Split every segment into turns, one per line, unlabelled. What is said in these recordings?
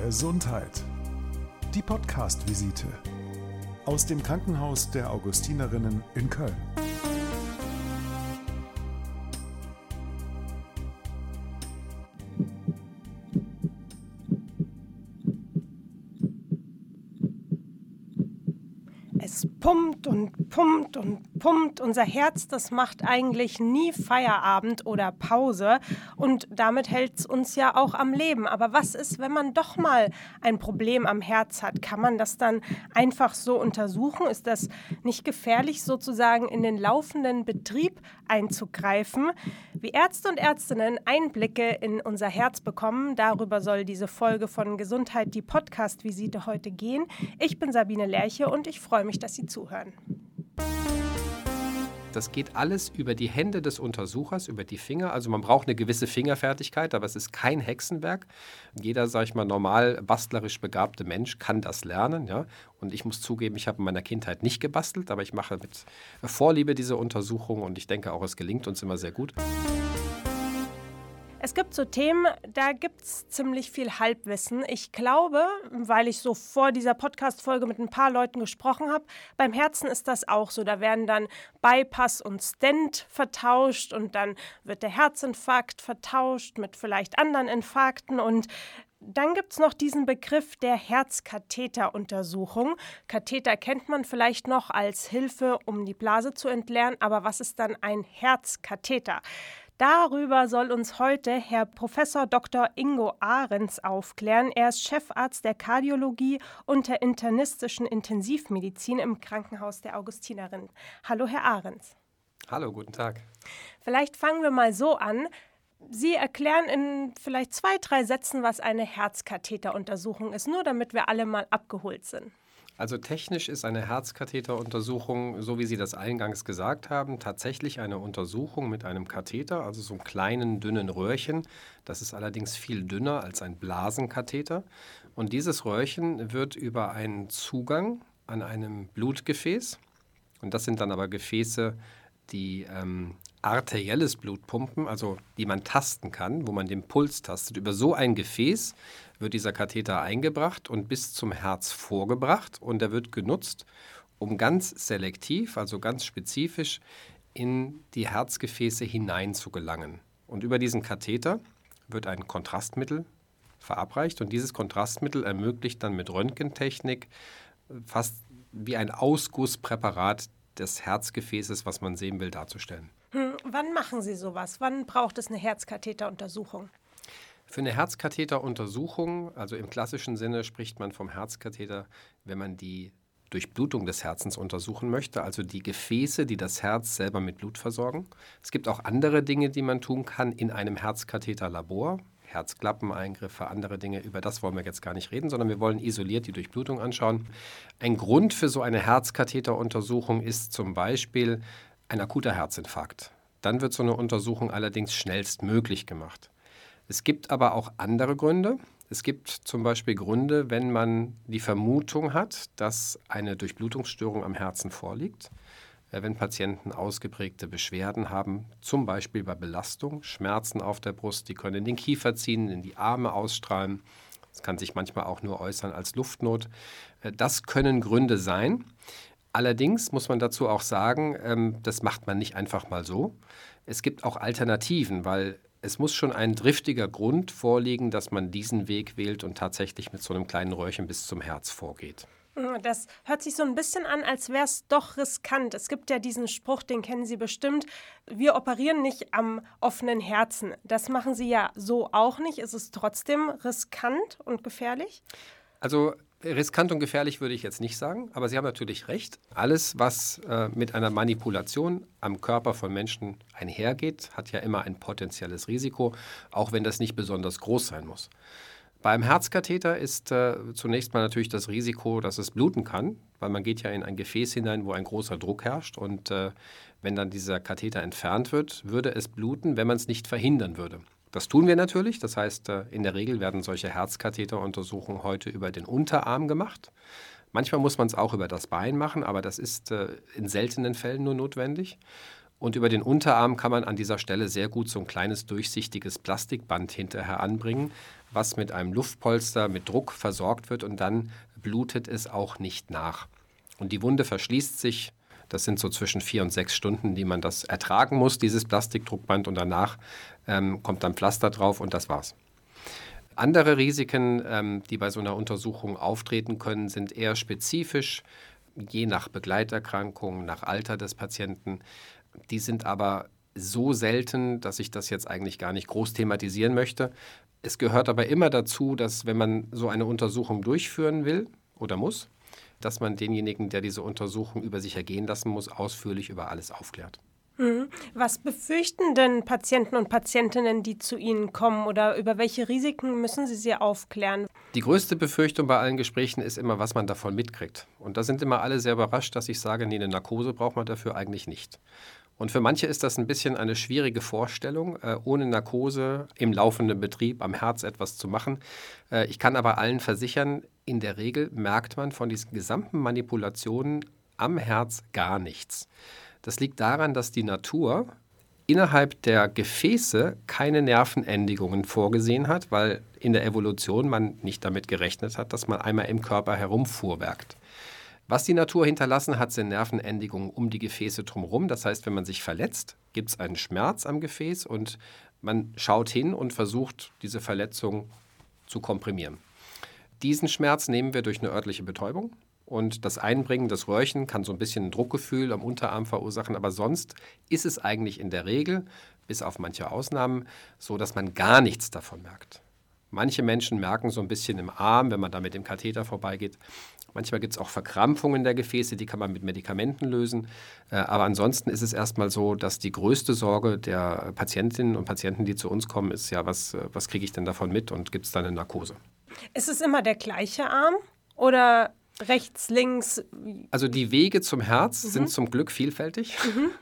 Gesundheit. Die Podcast-Visite aus dem Krankenhaus der Augustinerinnen in Köln.
Es pumpt und pumpt und pumpt. Unser Herz, das macht eigentlich nie Feierabend oder Pause. Und damit hält es uns ja auch am Leben. Aber was ist, wenn man doch mal ein Problem am Herz hat? Kann man das dann einfach so untersuchen? Ist das nicht gefährlich, sozusagen in den laufenden Betrieb einzugreifen? Wie Ärzte und Ärztinnen Einblicke in unser Herz bekommen, darüber soll diese Folge von Gesundheit, die Podcast-Visite heute gehen. Ich bin Sabine Lerche und ich freue mich, dass Sie zuhören.
Das geht alles über die Hände des Untersuchers, über die Finger. Also man braucht eine gewisse Fingerfertigkeit, aber es ist kein Hexenwerk. Jeder, sage ich mal, normal bastlerisch begabte Mensch kann das lernen. Ja? Und ich muss zugeben, ich habe in meiner Kindheit nicht gebastelt, aber ich mache mit Vorliebe diese Untersuchung und ich denke auch, es gelingt uns immer sehr gut.
Es gibt so Themen, da gibt es ziemlich viel Halbwissen. Ich glaube, weil ich so vor dieser Podcast-Folge mit ein paar Leuten gesprochen habe, beim Herzen ist das auch so. Da werden dann Bypass und Stent vertauscht und dann wird der Herzinfarkt vertauscht mit vielleicht anderen Infarkten und dann gibt es noch diesen Begriff der Herzkatheteruntersuchung. Katheter kennt man vielleicht noch als Hilfe, um die Blase zu entleeren, aber was ist dann ein Herzkatheter? Darüber soll uns heute Herr Prof. Dr. Ingo Ahrens aufklären. Er ist Chefarzt der Kardiologie und der internistischen Intensivmedizin im Krankenhaus der Augustinerinnen. Hallo, Herr Ahrens.
Hallo, guten Tag.
Vielleicht fangen wir mal so an. Sie erklären in vielleicht 2, 3 Sätzen, was eine Herzkatheteruntersuchung ist, nur damit wir alle mal abgeholt sind.
Also technisch ist eine Herzkatheteruntersuchung, so wie Sie das eingangs gesagt haben, tatsächlich eine Untersuchung mit einem Katheter, also so einem kleinen, dünnen Röhrchen. Das ist allerdings viel dünner als ein Blasenkatheter. Und dieses Röhrchen wird über einen Zugang an einem Blutgefäß, und das sind dann aber Gefäße, die arterielles Blut pumpen, also die man tasten kann, wo man den Puls tastet. Über so ein Gefäß wird dieser Katheter eingebracht und bis zum Herz vorgebracht und er wird genutzt, um ganz selektiv, also ganz spezifisch in die Herzgefäße hinein zu gelangen. Und über diesen Katheter wird ein Kontrastmittel verabreicht und dieses Kontrastmittel ermöglicht dann mit Röntgentechnik fast wie ein Ausgusspräparat des Herzgefäßes, was man sehen will, darzustellen.
Wann machen Sie sowas? Wann braucht es eine Herzkatheteruntersuchung?
Für eine Herzkatheteruntersuchung, also im klassischen Sinne spricht man vom Herzkatheter, wenn man die Durchblutung des Herzens untersuchen möchte, also die Gefäße, die das Herz selber mit Blut versorgen. Es gibt auch andere Dinge, die man tun kann in einem Herzkatheterlabor, Herzklappeneingriffe, andere Dinge, über das wollen wir jetzt gar nicht reden, sondern wir wollen isoliert die Durchblutung anschauen. Ein Grund für so eine Herzkatheteruntersuchung ist zum Beispiel ein akuter Herzinfarkt. Dann wird so eine Untersuchung allerdings schnellstmöglich gemacht. Es gibt aber auch andere Gründe. Es gibt zum Beispiel Gründe, wenn man die Vermutung hat, dass eine Durchblutungsstörung am Herzen vorliegt. Wenn Patienten ausgeprägte Beschwerden haben, zum Beispiel bei Belastung, Schmerzen auf der Brust, die können in den Kiefer ziehen, in die Arme ausstrahlen. Das kann sich manchmal auch nur äußern als Luftnot. Das können Gründe sein. Allerdings muss man dazu auch sagen, das macht man nicht einfach mal so. Es gibt auch Alternativen, weil es muss schon ein triftiger Grund vorliegen, dass man diesen Weg wählt und tatsächlich mit so einem kleinen Röhrchen bis zum Herz vorgeht.
Das hört sich so ein bisschen an, als wäre es doch riskant. Es gibt ja diesen Spruch, den kennen Sie bestimmt, wir operieren nicht am offenen Herzen. Das machen Sie ja so auch nicht. Ist es trotzdem riskant und gefährlich?
Also riskant und gefährlich würde ich jetzt nicht sagen, aber Sie haben natürlich recht. Alles, was mit einer Manipulation am Körper von Menschen einhergeht, hat ja immer ein potenzielles Risiko, auch wenn das nicht besonders groß sein muss. Beim Herzkatheter ist zunächst mal natürlich das Risiko, dass es bluten kann, weil man geht ja in ein Gefäß hinein, wo ein großer Druck herrscht und wenn dann dieser Katheter entfernt wird, würde es bluten, wenn man es nicht verhindern würde. Das tun wir natürlich, das heißt, in der Regel werden solche Herzkatheteruntersuchungen heute über den Unterarm gemacht. Manchmal muss man es auch über das Bein machen, aber das ist in seltenen Fällen nur notwendig. Und über den Unterarm kann man an dieser Stelle sehr gut so ein kleines durchsichtiges Plastikband hinterher anbringen, was mit einem Luftpolster mit Druck versorgt wird und dann blutet es auch nicht nach. Und die Wunde verschließt sich. Das sind so zwischen 4 und 6 Stunden, die man das ertragen muss, dieses Plastikdruckband. Und danach kommt dann Pflaster drauf und das war's. Andere Risiken, die bei so einer Untersuchung auftreten können, sind eher spezifisch, je nach Begleiterkrankung, nach Alter des Patienten. Die sind aber so selten, dass ich das jetzt eigentlich gar nicht groß thematisieren möchte. Es gehört aber immer dazu, dass wenn man so eine Untersuchung durchführen will oder muss, dass man denjenigen, der diese Untersuchung über sich ergehen lassen muss, ausführlich über alles aufklärt.
Was befürchten denn Patienten und Patientinnen, die zu Ihnen kommen, oder über welche Risiken müssen Sie aufklären?
Die größte Befürchtung bei allen Gesprächen ist immer, was man davon mitkriegt. Und da sind immer alle sehr überrascht, dass ich sage, nee, eine Narkose braucht man dafür eigentlich nicht. Und für manche ist das ein bisschen eine schwierige Vorstellung, ohne Narkose im laufenden Betrieb am Herz etwas zu machen. Ich kann aber allen versichern, in der Regel merkt man von diesen gesamten Manipulationen am Herz gar nichts. Das liegt daran, dass die Natur innerhalb der Gefäße keine Nervenendigungen vorgesehen hat, weil in der Evolution man nicht damit gerechnet hat, dass man einmal im Körper herumfuhrwerkt. Was die Natur hinterlassen hat, sind Nervenendigungen um die Gefäße drumherum. Das heißt, wenn man sich verletzt, gibt es einen Schmerz am Gefäß und man schaut hin und versucht, diese Verletzung zu komprimieren. Diesen Schmerz nehmen wir durch eine örtliche Betäubung. Und das Einbringen des Röhrchen kann so ein bisschen ein Druckgefühl am Unterarm verursachen. Aber sonst ist es eigentlich in der Regel, bis auf manche Ausnahmen, so, dass man gar nichts davon merkt. Manche Menschen merken so ein bisschen im Arm, wenn man da mit dem Katheter vorbeigeht. Manchmal gibt es auch Verkrampfungen der Gefäße, die kann man mit Medikamenten lösen. Aber ansonsten ist es erstmal so, dass die größte Sorge der Patientinnen und Patienten, die zu uns kommen, ist ja, was kriege ich denn davon mit und gibt es da eine Narkose?
Ist es immer der gleiche Arm oder rechts, links?
Also die Wege zum Herz sind zum Glück vielfältig.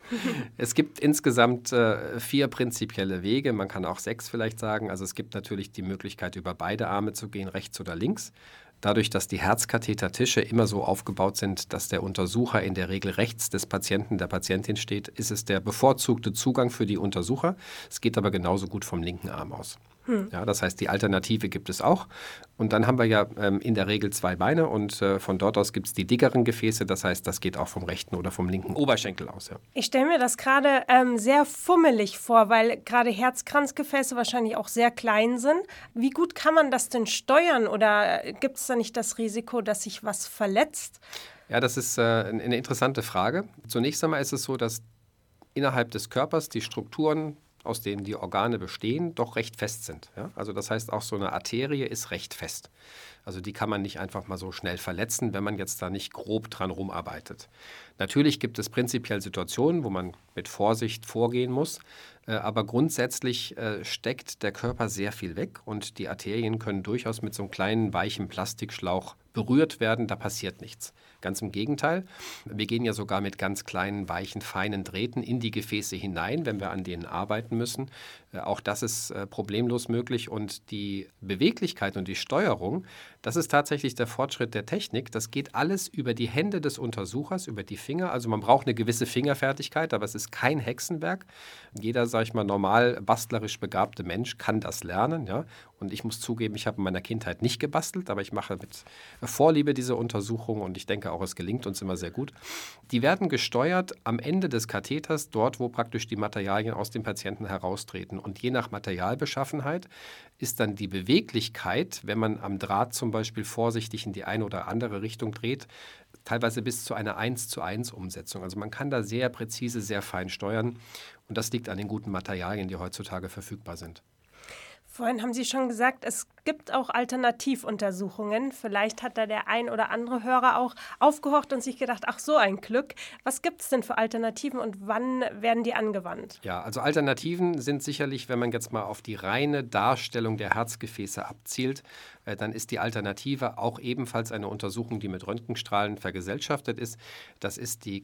Es gibt insgesamt 4 prinzipielle Wege, man kann auch 6 vielleicht sagen. Also es gibt natürlich die Möglichkeit, über beide Arme zu gehen, rechts oder links. Dadurch, dass die Herzkathetertische immer so aufgebaut sind, dass der Untersucher in der Regel rechts des Patienten, der Patientin steht, ist es der bevorzugte Zugang für die Untersucher. Es geht aber genauso gut vom linken Arm aus. Ja, das heißt, die Alternative gibt es auch. Und dann haben wir ja in der Regel 2 Beine und von dort aus gibt es die dickeren Gefäße. Das heißt, das geht auch vom rechten oder vom linken Oberschenkel aus. Ja.
Ich stelle mir das gerade sehr fummelig vor, weil gerade Herzkranzgefäße wahrscheinlich auch sehr klein sind. Wie gut kann man das denn steuern oder gibt es da nicht das Risiko, dass sich was verletzt?
Ja, das ist eine interessante Frage. Zunächst einmal ist es so, dass innerhalb des Körpers die Strukturen, aus denen die Organe bestehen, doch recht fest sind. Ja? Also das heißt, auch so eine Arterie ist recht fest. Also die kann man nicht einfach mal so schnell verletzen, wenn man jetzt da nicht grob dran rumarbeitet. Natürlich gibt es prinzipiell Situationen, wo man mit Vorsicht vorgehen muss, aber grundsätzlich steckt der Körper sehr viel weg und die Arterien können durchaus mit so einem kleinen, weichen Plastikschlauch berührt werden, da passiert nichts. Ganz im Gegenteil, wir gehen ja sogar mit ganz kleinen, weichen, feinen Drähten in die Gefäße hinein, wenn wir an denen arbeiten müssen. Auch das ist problemlos möglich und die Beweglichkeit und die Steuerung, das ist tatsächlich der Fortschritt der Technik. Das geht alles über die Hände des Untersuchers, über die Finger. Also man braucht eine gewisse Fingerfertigkeit, aber es ist kein Hexenwerk. Jeder, sage ich mal, normal bastlerisch begabte Mensch kann das lernen. Ja? Und ich muss zugeben, ich habe in meiner Kindheit nicht gebastelt, aber ich mache mit Vorliebe diese Untersuchung und ich denke auch, es gelingt uns immer sehr gut. Die werden gesteuert am Ende des Katheters, dort, wo praktisch die Materialien aus dem Patienten heraustreten. Und je nach Materialbeschaffenheit ist dann die Beweglichkeit, wenn man am Draht zum Beispiel vorsichtig in die eine oder andere Richtung dreht, teilweise bis zu einer 1:1 Umsetzung. Also man kann da sehr präzise, sehr fein steuern und das liegt an den guten Materialien, die heutzutage verfügbar sind.
Vorhin haben Sie schon gesagt, es gibt auch Alternativuntersuchungen. Vielleicht hat da der ein oder andere Hörer auch aufgehorcht und sich gedacht, ach so ein Glück. Was gibt es denn für Alternativen und wann werden die angewandt?
Ja, also Alternativen sind sicherlich, wenn man jetzt mal auf die reine Darstellung der Herzgefäße abzielt, dann ist die Alternative auch ebenfalls eine Untersuchung, die mit Röntgenstrahlen vergesellschaftet ist. Das ist die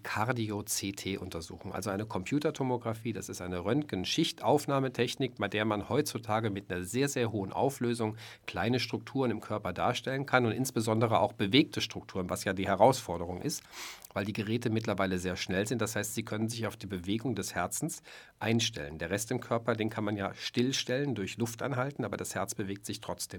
Cardio-CT-Untersuchung, also eine Computertomographie. Das ist eine Röntgenschichtaufnahmetechnik, bei der man heutzutage mit einer sehr, sehr hohen Auflösung kleine Strukturen im Körper darstellen kann und insbesondere auch bewegte Strukturen, was ja die Herausforderung ist, weil die Geräte mittlerweile sehr schnell sind. Das heißt, sie können sich auf die Bewegung des Herzens einstellen. Der Rest im Körper, den kann man ja stillstellen durch Luft anhalten, aber das Herz bewegt sich trotzdem.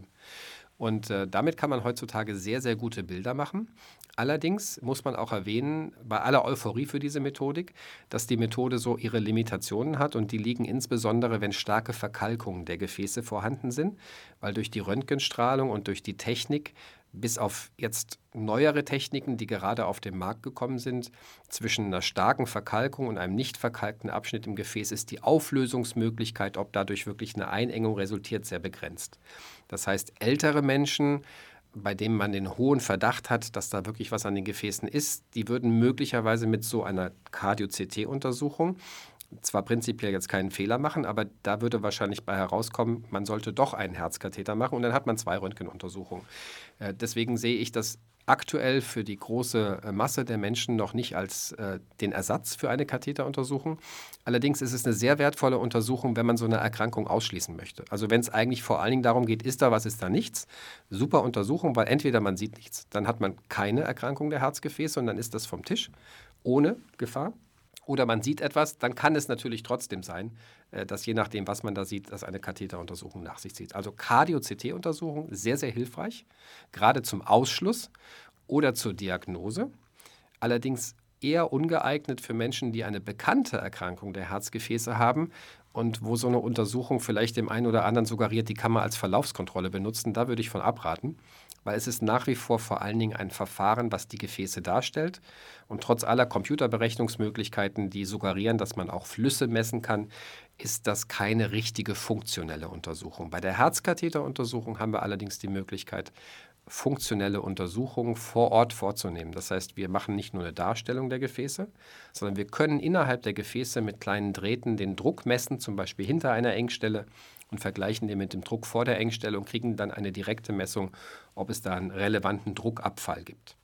Und damit kann man heutzutage sehr, sehr gute Bilder machen. Allerdings muss man auch erwähnen, bei aller Euphorie für diese Methodik, dass die Methode so ihre Limitationen hat und die liegen insbesondere, wenn starke Verkalkungen der Gefäße vorhanden sind, weil durch die Röntgenstrahlung und durch die Technik bis auf jetzt neuere Techniken, die gerade auf den Markt gekommen sind, zwischen einer starken Verkalkung und einem nicht verkalkten Abschnitt im Gefäß ist die Auflösungsmöglichkeit, ob dadurch wirklich eine Einengung resultiert, sehr begrenzt. Das heißt, ältere Menschen, bei denen man den hohen Verdacht hat, dass da wirklich was an den Gefäßen ist, die würden möglicherweise mit so einer Cardio-CT-Untersuchung zwar prinzipiell jetzt keinen Fehler machen, aber da würde wahrscheinlich bei herauskommen, man sollte doch einen Herzkatheter machen und dann hat man 2 Röntgenuntersuchungen. Deswegen sehe ich das aktuell für die große Masse der Menschen noch nicht als den Ersatz für eine Katheteruntersuchung. Allerdings ist es eine sehr wertvolle Untersuchung, wenn man so eine Erkrankung ausschließen möchte. Also wenn es eigentlich vor allen Dingen darum geht, ist da was, ist da nichts. Super Untersuchung, weil entweder man sieht nichts, dann hat man keine Erkrankung der Herzgefäße und dann ist das vom Tisch, ohne Gefahr. Oder man sieht etwas, dann kann es natürlich trotzdem sein, dass je nachdem, was man da sieht, dass eine Katheteruntersuchung nach sich zieht. Also Cardio-CT-Untersuchung, sehr, sehr hilfreich, gerade zum Ausschluss oder zur Diagnose. Allerdings eher ungeeignet für Menschen, die eine bekannte Erkrankung der Herzgefäße haben und wo so eine Untersuchung vielleicht dem einen oder anderen suggeriert, die kann man als Verlaufskontrolle benutzen. Da würde ich von abraten, weil es ist nach wie vor allen Dingen ein Verfahren, was die Gefäße darstellt. Und trotz aller Computerberechnungsmöglichkeiten, die suggerieren, dass man auch Flüsse messen kann, ist das keine richtige funktionelle Untersuchung. Bei der Herzkatheteruntersuchung haben wir allerdings die Möglichkeit, funktionelle Untersuchungen vor Ort vorzunehmen. Das heißt, wir machen nicht nur eine Darstellung der Gefäße, sondern wir können innerhalb der Gefäße mit kleinen Drähten den Druck messen, zum Beispiel hinter einer Engstelle, und vergleichen den mit dem Druck vor der Engstelle und kriegen dann eine direkte Messung, ob es da einen relevanten Druckabfall gibt.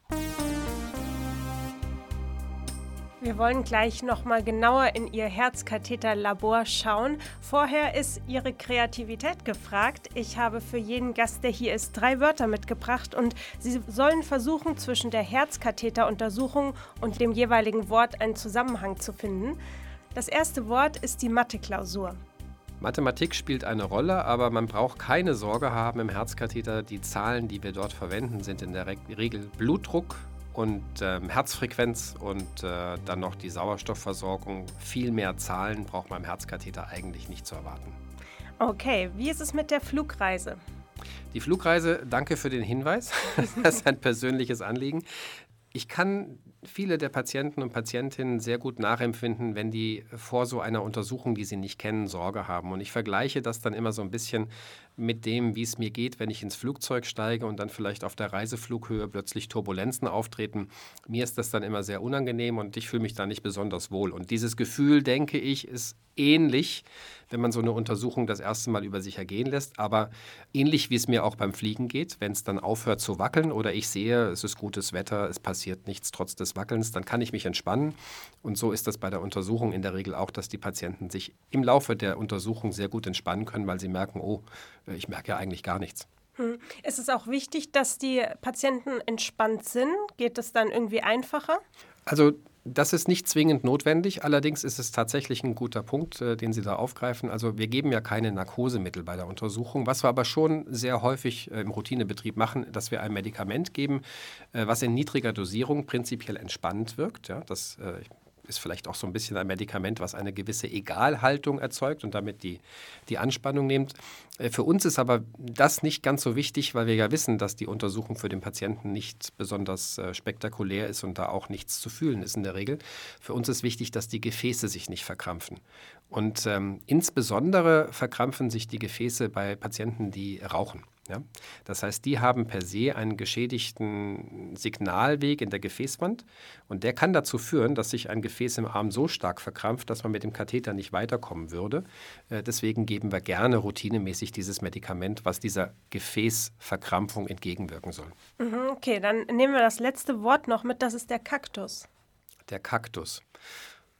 Wir wollen gleich nochmal genauer in Ihr Herzkatheterlabor schauen. Vorher ist Ihre Kreativität gefragt. Ich habe für jeden Gast, der hier ist, 3 Wörter mitgebracht und Sie sollen versuchen, zwischen der Herzkatheteruntersuchung und dem jeweiligen Wort einen Zusammenhang zu finden. Das erste Wort ist die Mathe-Klausur.
Mathematik spielt eine Rolle, aber man braucht keine Sorge haben im Herzkatheter. Die Zahlen, die wir dort verwenden, sind in der Regel Blutdruck und Herzfrequenz und dann noch die Sauerstoffversorgung. Viel mehr Zahlen braucht man im Herzkatheter eigentlich nicht zu erwarten.
Okay, wie ist es mit der Flugreise?
Die Flugreise, danke für den Hinweis. Das ist ein persönliches Anliegen. Ich kann viele der Patienten und Patientinnen sehr gut nachempfinden, wenn die vor so einer Untersuchung, die sie nicht kennen, Sorge haben. Und ich vergleiche das dann immer so ein bisschen mit dem, wie es mir geht, wenn ich ins Flugzeug steige und dann vielleicht auf der Reiseflughöhe plötzlich Turbulenzen auftreten. Mir ist das dann immer sehr unangenehm und ich fühle mich da nicht besonders wohl. Und dieses Gefühl, denke ich, ist ähnlich, wenn man so eine Untersuchung das erste Mal über sich ergehen lässt, aber ähnlich wie es mir auch beim Fliegen geht, wenn es dann aufhört zu wackeln oder ich sehe, es ist gutes Wetter, es passiert nichts trotz des Wackelns, dann kann ich mich entspannen. Und so ist das bei der Untersuchung in der Regel auch, dass die Patienten sich im Laufe der Untersuchung sehr gut entspannen können, weil sie merken, oh, ich merke ja eigentlich gar nichts.
Ist es auch wichtig, dass die Patienten entspannt sind? Geht es dann irgendwie einfacher?
Also das ist nicht zwingend notwendig, allerdings ist es tatsächlich ein guter Punkt, den Sie da aufgreifen. Also wir geben ja keine Narkosemittel bei der Untersuchung, was wir aber schon sehr häufig im Routinebetrieb machen, dass wir ein Medikament geben, was in niedriger Dosierung prinzipiell entspannend wirkt. Ja, das ist vielleicht auch so ein bisschen ein Medikament, was eine gewisse Egalhaltung erzeugt und damit die Anspannung nimmt. Für uns ist aber das nicht ganz so wichtig, weil wir ja wissen, dass die Untersuchung für den Patienten nicht besonders spektakulär ist und da auch nichts zu fühlen ist in der Regel. Für uns ist wichtig, dass die Gefäße sich nicht verkrampfen. Und insbesondere verkrampfen sich die Gefäße bei Patienten, die rauchen. Ja? Das heißt, die haben per se einen geschädigten Signalweg in der Gefäßwand und der kann dazu führen, dass sich ein Gefäß im Arm so stark verkrampft, dass man mit dem Katheter nicht weiterkommen würde. Deswegen geben wir gerne routinemäßig dieses Medikament, was dieser Gefäßverkrampfung entgegenwirken soll.
Okay, dann nehmen wir das letzte Wort noch mit, das ist der Kaktus.
Der Kaktus.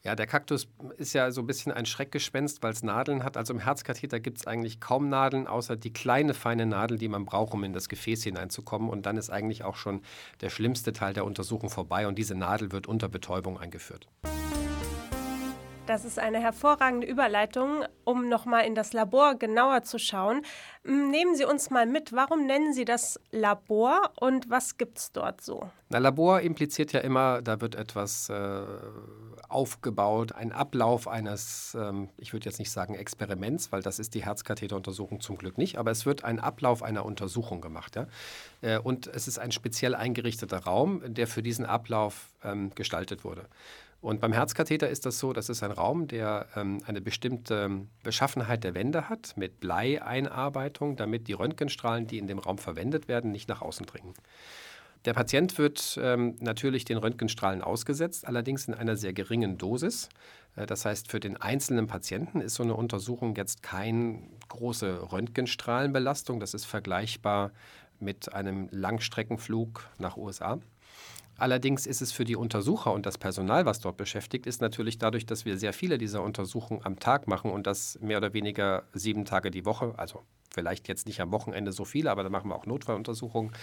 Ja, der Kaktus ist ja so ein bisschen ein Schreckgespenst, weil es Nadeln hat. Also im Herzkatheter gibt es eigentlich kaum Nadeln, außer die kleine, feine Nadel, die man braucht, um in das Gefäß hineinzukommen. Und dann ist eigentlich auch schon der schlimmste Teil der Untersuchung vorbei und diese Nadel wird unter Betäubung eingeführt.
Das ist eine hervorragende Überleitung, um nochmal in das Labor genauer zu schauen. Nehmen Sie uns mal mit, warum nennen Sie das Labor und was gibt es dort so?
Na, Labor impliziert ja immer, da wird etwas aufgebaut, ein Ablauf eines, ich würde jetzt nicht sagen Experiments, weil das ist die Herzkatheteruntersuchung zum Glück nicht, aber es wird ein Ablauf einer Untersuchung gemacht. Ja? Und es ist ein speziell eingerichteter Raum, der für diesen Ablauf gestaltet wurde. Und beim Herzkatheter ist das so, das ist ein Raum, der eine bestimmte Beschaffenheit der Wände hat, mit Bleieinarbeitung, damit die Röntgenstrahlen, die in dem Raum verwendet werden, nicht nach außen dringen. Der Patient wird natürlich den Röntgenstrahlen ausgesetzt, allerdings in einer sehr geringen Dosis. Das heißt, für den einzelnen Patienten ist so eine Untersuchung jetzt keine große Röntgenstrahlenbelastung. Das ist vergleichbar mit einem Langstreckenflug nach USA. Allerdings ist es für die Untersucher und das Personal, was dort beschäftigt ist, natürlich dadurch, dass wir sehr viele dieser Untersuchungen am Tag machen und das mehr oder weniger 7 Tage die Woche, also vielleicht jetzt nicht am Wochenende so viele, aber da machen wir auch Notfalluntersuchungen.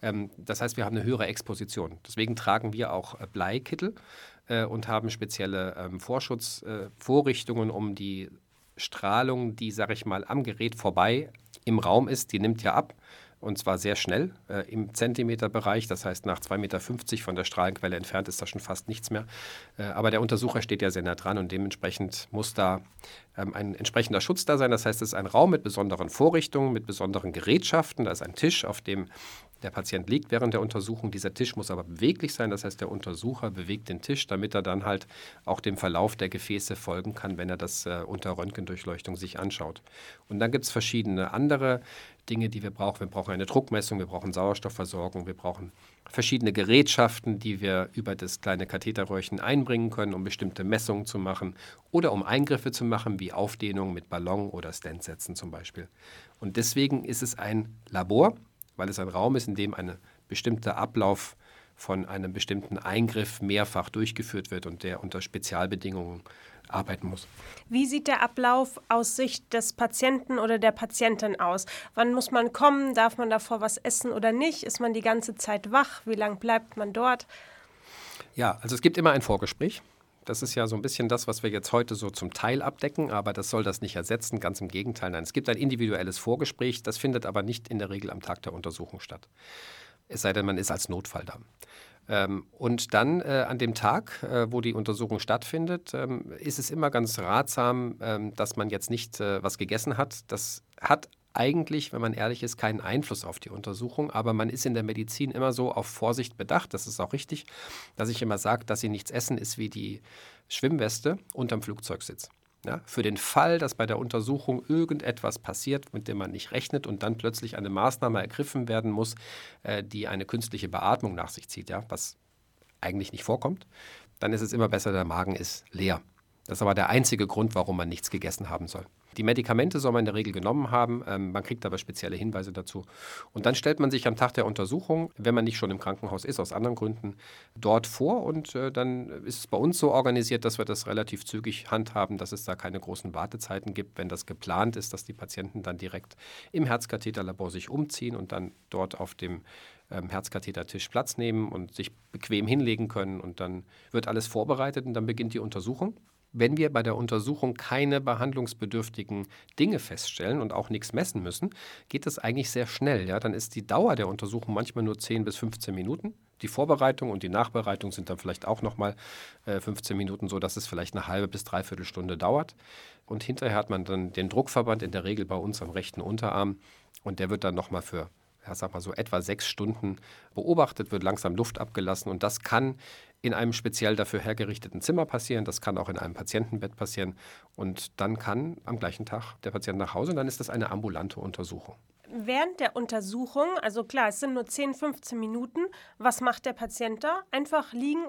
Das heißt, wir haben eine höhere Exposition. Deswegen tragen wir auch Bleikittel und haben spezielle Vorschutzvorrichtungen, um die Strahlung, die, sage ich mal, am Gerät vorbei im Raum ist, die nimmt ja ab. Und zwar sehr schnell im Zentimeterbereich, das heißt nach 2,50 Meter von der Strahlenquelle entfernt ist da schon fast nichts mehr. Aber der Untersucher steht ja sehr nah dran und dementsprechend muss da ein entsprechender Schutz da sein. Das heißt, es ist ein Raum mit besonderen Vorrichtungen, mit besonderen Gerätschaften. Da ist ein Tisch, auf dem der Patient liegt während der Untersuchung. Dieser Tisch muss aber beweglich sein. Das heißt, der Untersucher bewegt den Tisch, damit er dann halt auch dem Verlauf der Gefäße folgen kann, wenn er das unter Röntgendurchleuchtung sich anschaut. Und dann gibt es verschiedene andere Dinge, die wir brauchen. Wir brauchen eine Druckmessung, wir brauchen Sauerstoffversorgung, wir brauchen verschiedene Gerätschaften, die wir über das kleine Katheterröhrchen einbringen können, um bestimmte Messungen zu machen oder um Eingriffe zu machen, wie Aufdehnung mit Ballon oder Stentsätzen zum Beispiel. Und deswegen ist es ein Labor, weil es ein Raum ist, in dem ein bestimmter Ablauf von einem bestimmten Eingriff mehrfach durchgeführt wird und der unter Spezialbedingungen arbeiten muss.
Wie sieht der Ablauf aus Sicht des Patienten oder der Patientin aus? Wann muss man kommen? Darf man davor was essen oder nicht? Ist man die ganze Zeit wach? Wie lange bleibt man dort?
Ja, also es gibt immer ein Vorgespräch. Das ist ja so ein bisschen das, was wir jetzt heute so zum Teil abdecken, aber das soll das nicht ersetzen, ganz im Gegenteil. Nein, es gibt ein individuelles Vorgespräch, das findet aber nicht in der Regel am Tag der Untersuchung statt. Es sei denn, man ist als Notfall da. Und dann an dem Tag, wo die Untersuchung stattfindet, ist es immer ganz ratsam, dass man jetzt nicht was gegessen hat. Das hat eigentlich, wenn man ehrlich ist, keinen Einfluss auf die Untersuchung, aber man ist in der Medizin immer so auf Vorsicht bedacht, das ist auch richtig, dass ich immer sage, dass sie nichts essen, ist wie die Schwimmweste unterm Flugzeugsitz. Ja, für den Fall, dass bei der Untersuchung irgendetwas passiert, mit dem man nicht rechnet und dann plötzlich eine Maßnahme ergriffen werden muss, die eine künstliche Beatmung nach sich zieht, ja, was eigentlich nicht vorkommt, dann ist es immer besser, der Magen ist leer. Das ist aber der einzige Grund, warum man nichts gegessen haben soll. Die Medikamente soll man in der Regel genommen haben, man kriegt aber spezielle Hinweise dazu. Und dann stellt man sich am Tag der Untersuchung, wenn man nicht schon im Krankenhaus ist, aus anderen Gründen, dort vor. Und dann ist es bei uns so organisiert, dass wir das relativ zügig handhaben, dass es da keine großen Wartezeiten gibt, wenn das geplant ist, dass die Patienten dann direkt im Herzkatheterlabor sich umziehen und dann dort auf dem Herzkathetertisch Platz nehmen und sich bequem hinlegen können. Und dann wird alles vorbereitet und dann beginnt die Untersuchung. Wenn wir bei der Untersuchung keine behandlungsbedürftigen Dinge feststellen und auch nichts messen müssen, geht das eigentlich sehr schnell. Ja? Dann ist die Dauer der Untersuchung manchmal nur 10 bis 15 Minuten. Die Vorbereitung und die Nachbereitung sind dann vielleicht auch nochmal 15 Minuten, sodass es vielleicht eine halbe bis dreiviertel Stunde dauert. Und hinterher hat man dann den Druckverband in der Regel bei uns am rechten Unterarm und der wird dann nochmal für so etwa 6 Stunden beobachtet, wird langsam Luft abgelassen und das kann in einem speziell dafür hergerichteten Zimmer passieren, das kann auch in einem Patientenbett passieren und dann kann am gleichen Tag der Patient nach Hause und dann ist das eine ambulante Untersuchung.
Während der Untersuchung, also klar, es sind nur 10, 15 Minuten, was macht der Patient da? Einfach liegen und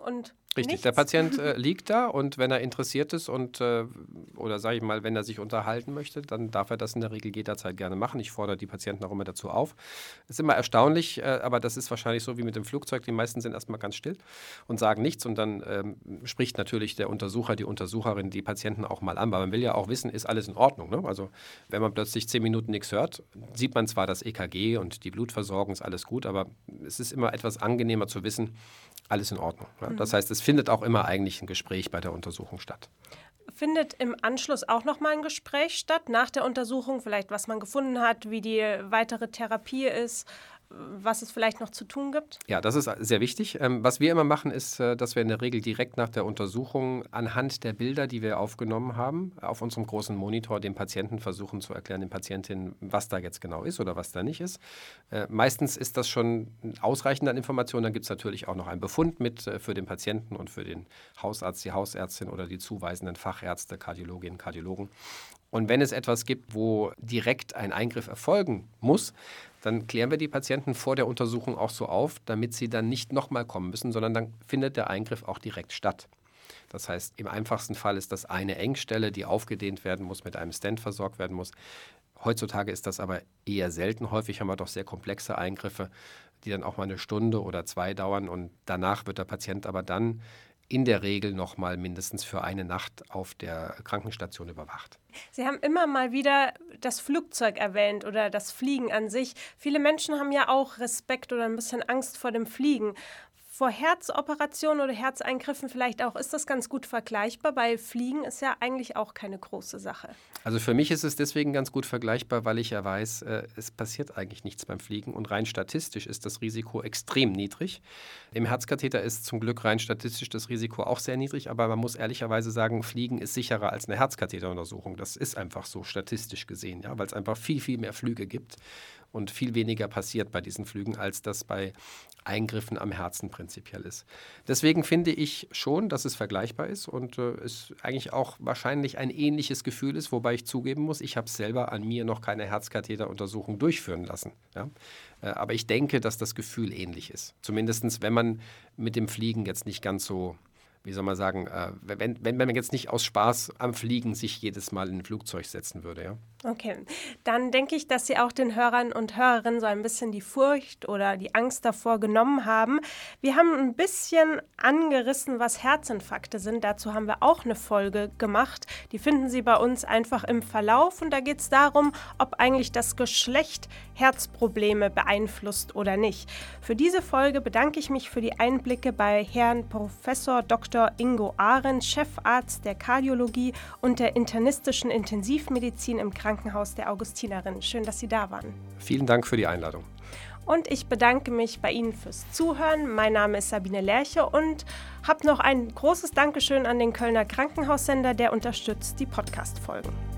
Richtig,
Nichts?
der Patient liegt da und wenn er interessiert ist und oder sage ich mal, wenn er sich unterhalten möchte, dann darf er das in der Regel jederzeit gerne machen. Ich fordere die Patienten auch immer dazu auf. Das ist immer erstaunlich, aber das ist wahrscheinlich so wie mit dem Flugzeug. Die meisten sind erstmal ganz still und sagen nichts und dann spricht natürlich der Untersucher, die Untersucherin die Patienten auch mal an, weil man will ja auch wissen, ist alles in Ordnung. Ne? Also wenn man plötzlich 10 Minuten nichts hört, sieht man zwar das EKG und die Blutversorgung ist alles gut, aber es ist immer etwas angenehmer zu wissen, alles in Ordnung. Ja? Das heißt, es findet auch immer eigentlich ein Gespräch bei der Untersuchung statt.
Findet im Anschluss auch nochmal ein Gespräch statt, nach der Untersuchung, vielleicht was man gefunden hat, wie die weitere Therapie ist, was es vielleicht noch zu tun gibt?
Ja, das ist sehr wichtig. Was wir immer machen, ist, dass wir in der Regel direkt nach der Untersuchung anhand der Bilder, die wir aufgenommen haben, auf unserem großen Monitor dem Patienten versuchen zu erklären, den Patientinnen, was da jetzt genau ist oder was da nicht ist. Meistens ist das schon ausreichend an Informationen. Dann gibt es natürlich auch noch einen Befund mit für den Patienten und für den Hausarzt, die Hausärztin oder die zuweisenden Fachärzte, Kardiologinnen, Kardiologen. Und wenn es etwas gibt, wo direkt ein Eingriff erfolgen muss, dann klären wir die Patienten vor der Untersuchung auch so auf, damit sie dann nicht nochmal kommen müssen, sondern dann findet der Eingriff auch direkt statt. Das heißt, im einfachsten Fall ist das eine Engstelle, die aufgedehnt werden muss, mit einem Stent versorgt werden muss. Heutzutage ist das aber eher selten. Häufig haben wir doch sehr komplexe Eingriffe, die dann auch mal 1 Stunde oder 2 dauern. Und danach wird der Patient aber dann in der Regel noch mal mindestens für eine Nacht auf der Krankenstation überwacht.
Sie haben immer mal wieder das Flugzeug erwähnt oder das Fliegen an sich. Viele Menschen haben ja auch Respekt oder ein bisschen Angst vor dem Fliegen. Vor Herzoperationen oder Herzeingriffen vielleicht auch, ist das ganz gut vergleichbar? Bei Fliegen ist ja eigentlich auch keine große Sache.
Also für mich ist es deswegen ganz gut vergleichbar, weil ich ja weiß, es passiert eigentlich nichts beim Fliegen und rein statistisch ist das Risiko extrem niedrig. Im Herzkatheter ist zum Glück rein statistisch das Risiko auch sehr niedrig, aber man muss ehrlicherweise sagen, Fliegen ist sicherer als eine Herzkatheteruntersuchung. Das ist einfach so statistisch gesehen, ja, weil es einfach viel, viel mehr Flüge gibt und viel weniger passiert bei diesen Flügen, als das bei Eingriffen am Herzen prinzipiell ist. Deswegen finde ich schon, dass es vergleichbar ist und es eigentlich auch wahrscheinlich ein ähnliches Gefühl ist, wobei ich zugeben muss, ich habe selber an mir noch keine Herzkatheteruntersuchung durchführen lassen. Ja? Aber ich denke, dass das Gefühl ähnlich ist. Zumindest, wenn man mit dem Fliegen jetzt nicht ganz so, wie soll man sagen, wenn man jetzt nicht aus Spaß am Fliegen sich jedes Mal in ein Flugzeug setzen würde, ja.
Okay, dann denke ich, dass Sie auch den Hörern und Hörerinnen so ein bisschen die Furcht oder die Angst davor genommen haben. Wir haben ein bisschen angerissen, was Herzinfarkte sind. Dazu haben wir auch eine Folge gemacht. Die finden Sie bei uns einfach im Verlauf. Und da geht es darum, ob eigentlich das Geschlecht Herzprobleme beeinflusst oder nicht. Für diese Folge bedanke ich mich für die Einblicke bei Herrn Professor Dr. Ingo Arendt, Chefarzt der Kardiologie und der internistischen Intensivmedizin im Krankenhaus der Augustinerinnen. Schön, dass Sie da waren.
Vielen Dank für die Einladung.
Und ich bedanke mich bei Ihnen fürs Zuhören. Mein Name ist Sabine Lerche und habe noch ein großes Dankeschön an den Kölner Krankenhaussender, der unterstützt die Podcast-Folgen.